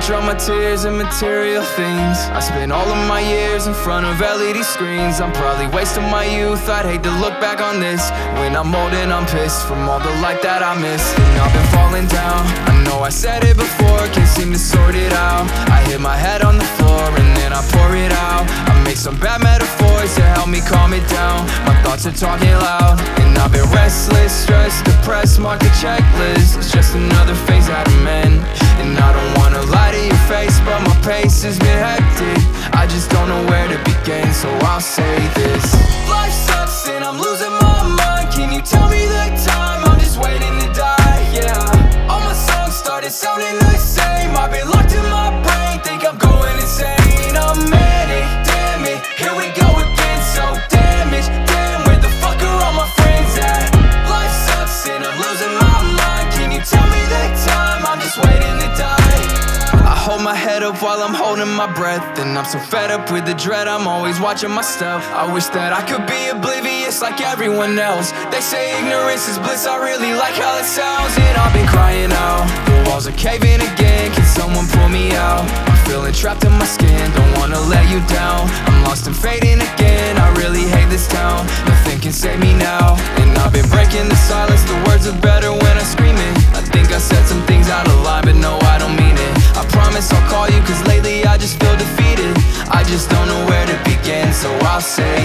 drown my tears in material things. I spent all of my years in front of LED screens. I'm probably wasting my youth, I'd hate to look back on this. When I'm old and I'm pissed from all the light that I missed. And I've been falling down, I know I said it before, can't seem to sort it out. I hit my head on the floor and then I pour it out. I make some bad metaphors to help me calm it down. My thoughts are talking loud, and I've been restless, stressed, depressed, mark the checklist. It's just another phase out of men. And I don't wanna lie to your face, but my pace has been hectic. I just don't know where to begin, so I'll say this. Life sucks and I'm losing my mind. Can you tell me the time? I'm just waiting to die, yeah. All my songs started sounding the same. I've been locked in my brain, think I'm going insane. I'm manic, damn it, here we go again. So damaged, damn, where the fuck are all my friends at? Life sucks and I'm losing my mind. Can you tell me the time? I'm just waiting to die. I hold my head up while I'm holding my breath, and I'm so fed up with the dread, I'm always watching my step. I wish that I could be oblivious like everyone else. They say ignorance is bliss, I really like how it sounds. And I've been crying out, the walls are caving again, can someone pull me out? I'm feeling trapped in my skin, don't wanna let you down. I'm lost and fading again, I really hate this town. Nothing can save me now, and I've been breaking the silence. The words are better when I scream it. I think I said some things out of line, but no, I don't mean it. I promise I'll call you, cause lately I just feel defeated. I just don't know where to begin, so I'll say